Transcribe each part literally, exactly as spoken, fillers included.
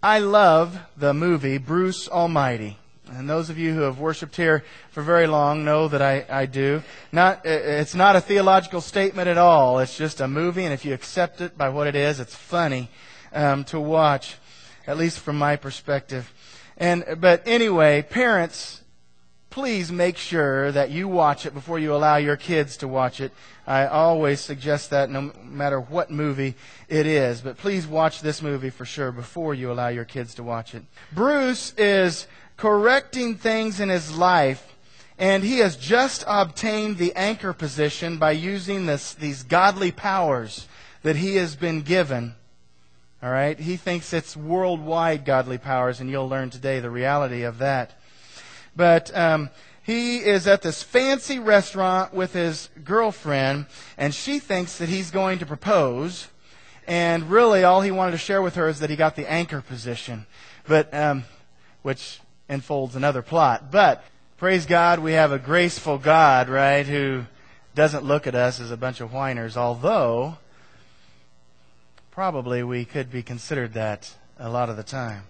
I love the movie Bruce Almighty. And those of you who have worshiped here for very long know that I, I do. Not, it's not a theological statement at all. It's just a movie, and if you accept it by what it is, it's funny um, to watch, at least from my perspective. And but anyway, parents, please make sure that you watch it before you allow your kids to watch it. I always suggest that no matter what movie it is. But please watch this movie for sure before you allow your kids to watch it. Bruce is correcting things in his life, and he has just obtained the anchor position by using this, these godly powers that he has been given. All right? He thinks it's worldwide godly powers, and you'll learn today the reality of that. But um, he is at this fancy restaurant with his girlfriend, and she thinks that he's going to propose. And really, all he wanted to share with her is that he got the anchor position, but um, which unfolds another plot. But praise God, we have a graceful God, right, who doesn't look at us as a bunch of whiners, although probably we could be considered that a lot of the time.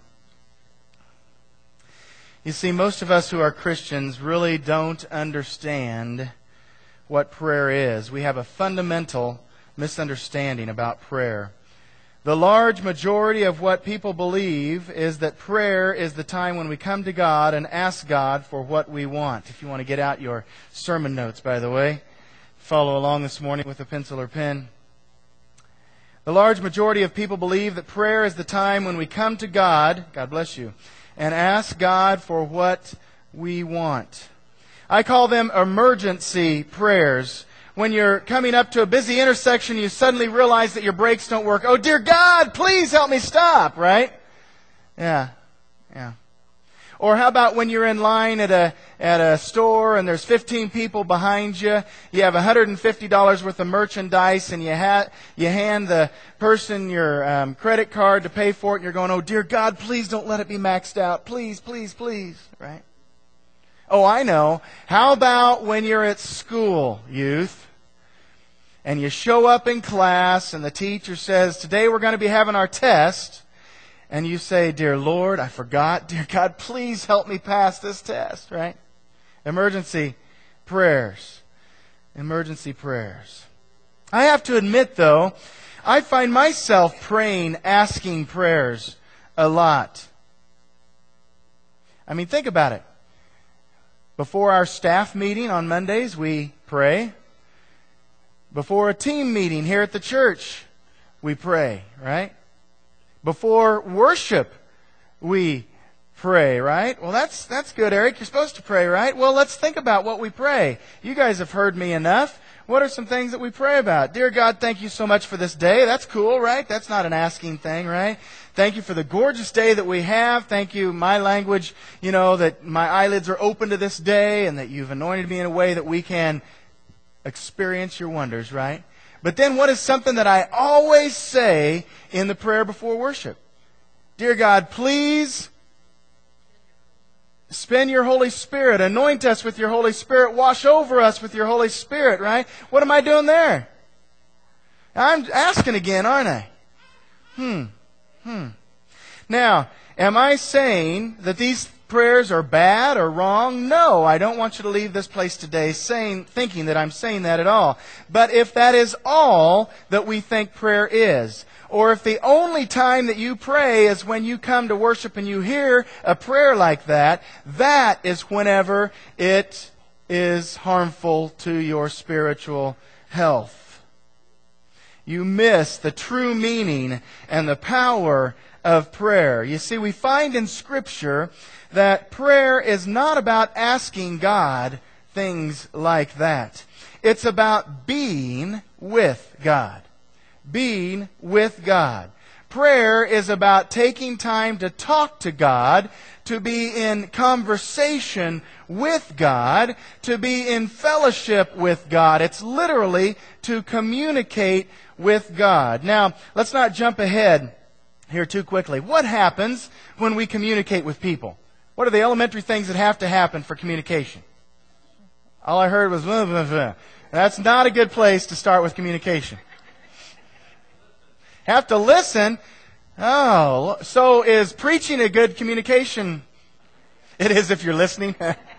You see, most of us who are Christians really don't understand what prayer is. We have a fundamental misunderstanding about prayer. The large majority of what people believe is that prayer is the time when we come to God and ask God for what we want. If you want to get out your sermon notes, by the way, follow along this morning with a pencil or pen. The large majority of people believe that prayer is the time when we come to God, God bless you, and ask God for what we want. I call them emergency prayers. When you're coming up to a busy intersection, you suddenly realize that your brakes don't work. Oh, dear God, please help me stop, right? Yeah, yeah. Or how about when you're in line at a at a store and there's fifteen people behind you, you have one hundred fifty dollars worth of merchandise, and you ha- you hand the person your um, credit card to pay for it, and you're going, oh, dear God, please don't let it be maxed out. Please, please, please, right? Oh, I know. How about when you're at school, youth, and you show up in class and the teacher says, today we're going to be having our test, and you say, dear Lord, I forgot. Dear God, please help me pass this test, right? Emergency prayers. Emergency prayers. I have to admit, though, I find myself praying, asking prayers a lot. I mean, think about it. Before our staff meeting on Mondays, we pray. Before a team meeting here at the church, we pray, right? Before worship, we pray, right? Well, that's that's good, Eric. You're supposed to pray, right? Well, let's think about what we pray. You guys have heard me enough. What are some things that we pray about? Dear God, thank you so much for this day. That's cool, right? That's not an asking thing, right? Thank you for the gorgeous day that we have. Thank you, my language, you know, that my eyelids are open to this day and that you've anointed me in a way that we can experience your wonders, right? But then what is something that I always say in the prayer before worship? Dear God, please spend your Holy Spirit. Anoint us with your Holy Spirit. Wash over us with your Holy Spirit, right? What am I doing there? I'm asking again, aren't I? Hmm. Hmm. Now, am I saying that these prayers are bad or wrong? No, I don't want you to leave this place today saying, thinking that I'm saying that at all. But if that is all that we think prayer is, or if the only time that you pray is when you come to worship and you hear a prayer like that, that is whenever it is harmful to your spiritual health. You miss the true meaning and the power of prayer. You see, we find in Scripture that prayer is not about asking God things like that. It's about being with God. Being with God. Prayer is about taking time to talk to God, to be in conversation with God, to be in fellowship with God. It's literally to communicate with God. Now, let's not jump ahead here too quickly. What happens when we communicate with people? What are the elementary things that have to happen for communication? All I heard was, blah, blah, blah. That's not a good place to start with communication. Have to listen. Oh, so is preaching a good communication? It is if you're listening.